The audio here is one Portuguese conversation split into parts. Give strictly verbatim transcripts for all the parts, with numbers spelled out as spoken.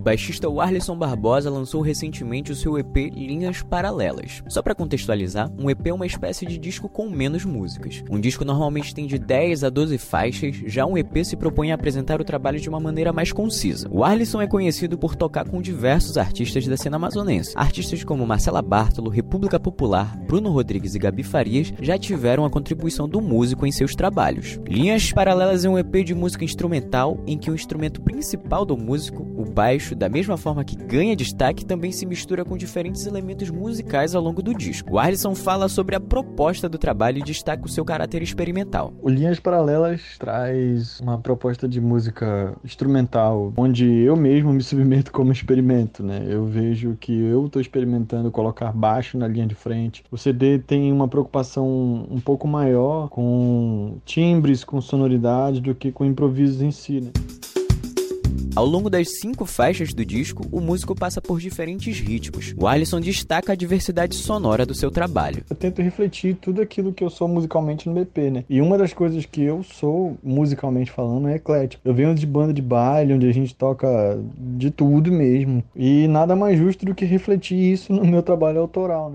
o baixista Warlisson Barbosa lançou recentemente o seu E P Linhas Paralelas. Só para contextualizar, um E P é uma espécie de disco com menos músicas. Um disco normalmente tem de dez a doze faixas, já um E P se propõe a apresentar o trabalho de uma maneira mais concisa. O Warlisson é conhecido por tocar com diversos artistas da cena amazonense. Artistas como Marcela Bartolo, República Popular, Bruno Rodrigues e Gabi Farias já tiveram a contribuição do músico em seus trabalhos. Linhas Paralelas é um E P de música instrumental em que o instrumento principal do músico, o baixo, da mesma forma que ganha destaque, também se mistura com diferentes elementos musicais ao longo do disco. O Warlisson fala sobre a proposta do trabalho e destaca o seu caráter experimental. O Linhas Paralelas traz uma proposta de música instrumental, onde eu mesmo me submeto como experimento, né? Eu vejo que eu estou experimentando colocar baixo na linha de frente. O C D tem uma preocupação um pouco maior com timbres, com sonoridade, do que com improvisos em si, né? Ao longo das cinco faixas do disco, o músico passa por diferentes ritmos. O Warlisson destaca a diversidade sonora do seu trabalho. Eu tento refletir tudo aquilo que eu sou musicalmente no E P, né? E uma das coisas que eu sou, musicalmente falando, é eclético. Eu venho de banda de baile, onde a gente toca de tudo mesmo. E nada mais justo do que refletir isso no meu trabalho autoral, né?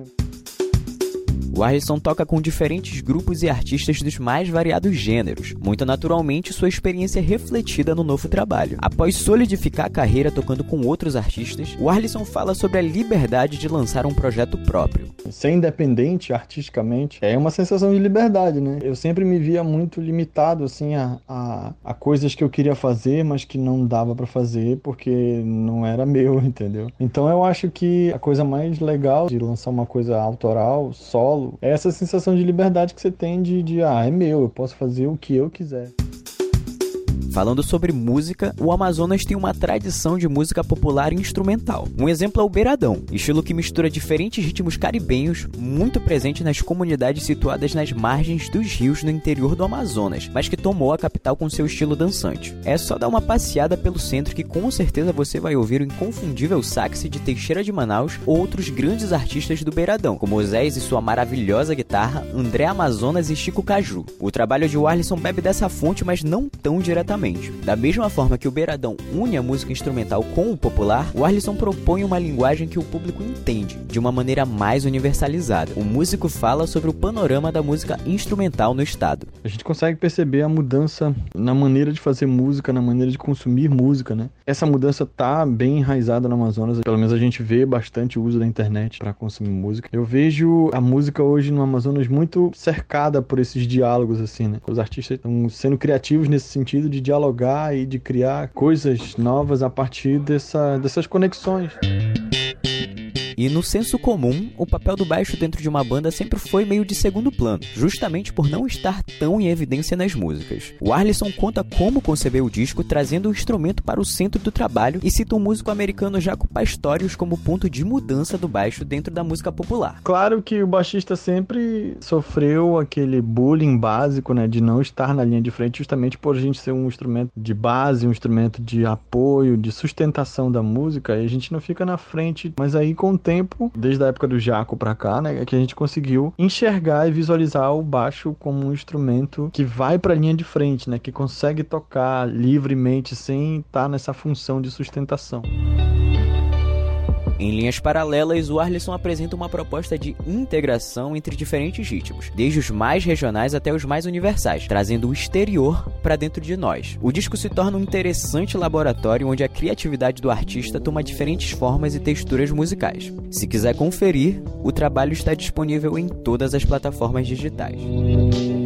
O Warlisson toca com diferentes grupos e artistas dos mais variados gêneros, muito naturalmente sua experiência é refletida no novo trabalho. Após solidificar a carreira tocando com outros artistas, o Warlisson fala sobre a liberdade de lançar um projeto próprio. Ser independente artisticamente é uma sensação de liberdade, né? Eu sempre me via muito limitado assim a, a, a coisas que eu queria fazer, mas que não dava pra fazer porque não era meu, entendeu? Então eu acho que a coisa mais legal de lançar uma coisa autoral, solo, é essa sensação de liberdade que você tem de, de, ah, é meu, eu posso fazer o que eu quiser. Falando sobre música, o Amazonas tem uma tradição de música popular instrumental. Um exemplo é o beiradão, estilo que mistura diferentes ritmos caribenhos, muito presente nas comunidades situadas nas margens dos rios no interior do Amazonas, mas que tomou a capital com seu estilo dançante. É só dar uma passeada pelo centro que com certeza você vai ouvir o inconfundível sax de Teixeira de Manaus ou outros grandes artistas do beiradão, como Osés e sua maravilhosa guitarra, André Amazonas e Chico Caju. O trabalho de Warlisson bebe dessa fonte, mas não tão diretamente. Da mesma forma que o beiradão une a música instrumental com o popular, o Warlisson propõe uma linguagem que o público entende, de uma maneira mais universalizada. O músico fala sobre o panorama da música instrumental no estado. A gente consegue perceber a mudança na maneira de fazer música, na maneira de consumir música, né? Essa mudança tá bem enraizada no Amazonas, pelo menos a gente vê bastante o uso da internet para consumir música. Eu vejo a música hoje no Amazonas muito cercada por esses diálogos, assim, né? Os artistas estão sendo criativos nesse sentido de dialogar e de criar coisas novas a partir dessa, dessas conexões. E no senso comum, o papel do baixo dentro de uma banda sempre foi meio de segundo plano, justamente por não estar tão em evidência nas músicas. O Warlisson conta como concebeu o disco, trazendo o instrumento para o centro do trabalho e cita o músico americano Jaco Pastorius como ponto de mudança do baixo dentro da música popular. Claro que o baixista sempre sofreu aquele bullying básico, né, de não estar na linha de frente, justamente por a gente ser um instrumento de base, um instrumento de apoio, de sustentação da música, e a gente não fica na frente, mas aí com o tempo, desde a época do Jaco pra cá, né, é que a gente conseguiu enxergar e visualizar o baixo como um instrumento que vai pra linha de frente, né, que consegue tocar livremente sem estar nessa função de sustentação. Em Linhas Paralelas, o Warlisson apresenta uma proposta de integração entre diferentes ritmos, desde os mais regionais até os mais universais, trazendo o exterior para dentro de nós. O disco se torna um interessante laboratório onde a criatividade do artista toma diferentes formas e texturas musicais. Se quiser conferir, o trabalho está disponível em todas as plataformas digitais.